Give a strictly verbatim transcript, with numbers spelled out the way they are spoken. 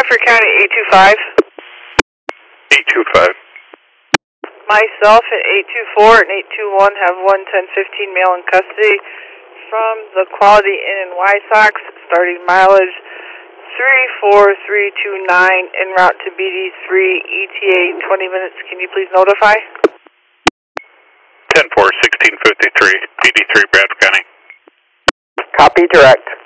Rutherford County eight two five. eight two five. Myself at eight two four and eight two one have one ten fifteen male in custody from the Quality Inn in Wysox, starting mileage three four three two nine, en route to B D three, E T A twenty minutes. Can you please notify? ten four, sixteen fifty-three, B D three, Bradford County. Copy, direct.